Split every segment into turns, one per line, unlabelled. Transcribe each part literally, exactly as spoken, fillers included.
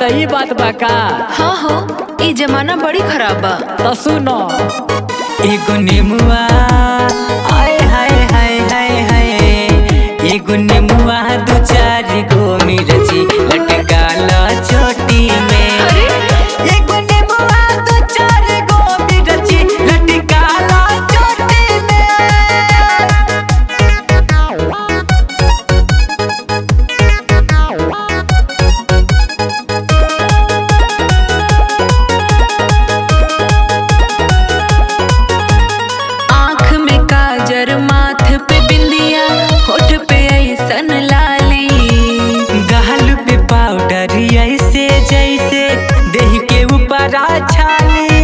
ई बात बा का?
हाँ हो, ई जमाना बड़ी खराब बा।
तो सुनो
एगो नेमुआ आय हाय हाय हाय हाय, एगो नेमुआ दो चार गो मिर्ची लटकाल चोटी में।
अरे
एगो नेमुआ दो चार गो मिर्ची लटकाल चोटी में।
आँख में काजर, माथ पे बिंदिया, होठ पे ऐसन लाली,
गाल पे पाउडर ऐसे जैसे देह के ऊपर छाली।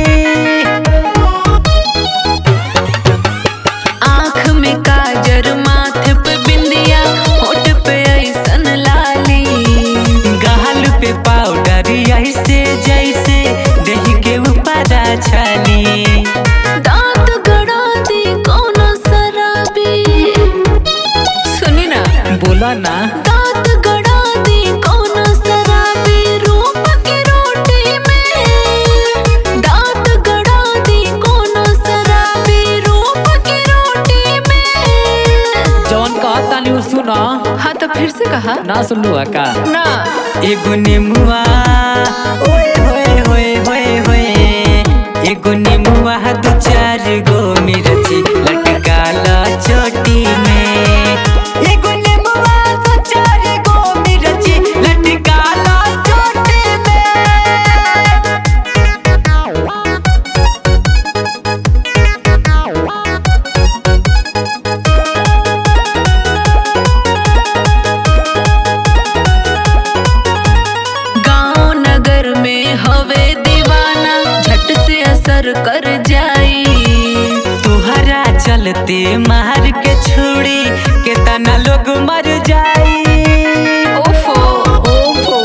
आँख में काजर, माथ पे बिंदिया, होठ पे ऐसन लाली,
गाल पे पाउडर ऐसे जैसे देह के ऊपर छाली।
दांत गड़ा दी कोनो शराबी। सुनी ना,
बोला ना।
दांत गड़ा दी कोनो शराबी, रूप की रोटी में। दांत गड़ा दी कोनो शराबी, रूप की रोटी में।
जौन कहता नहीं सुनो।
हाँ तो फिर से कहा
ना सुनलू का?
ना।
एगो नेमुआ ओए होए होए होए होए, एगो नेमुआ दो चार गो मिर्ची लटकाल चोटी में। एगो नेमुआ दो चार गो मिर्ची लटकाल चोटी में।
गाँव नगर में हवे दीवाना, झट से असर कर जाई।
तुहरा चलते मार के छुड़ी केतना लोग मर जाई।
ओफो ओफो,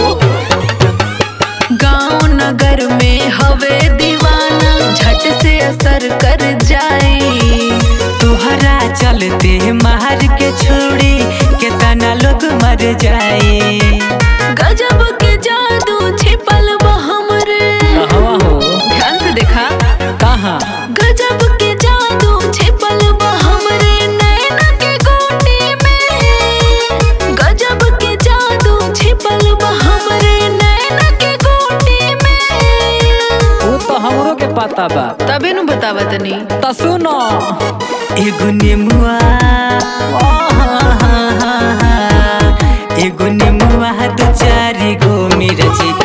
गाँव नगर में हवे दीवाना, झट से असर कर जाई।
तुहरा चलते मार के छुड़ी केतना लोग मर जाई।
गजब के जादू छिपल बा हमरे।
कहवा हो?
ध्यान से देखा।
कहाँ?
गजब के जादू छिपल बा हमरे नैना के गोटी में। गजब के जादू छिपल बा हमरे नैना के गोटी में।
वो तो हमरो के पता बा।
तबे नु बतावा तनी।
तो सुनो
एगो नेमुआ आहा, एगो नेमुआ दो चार गो मिर्ची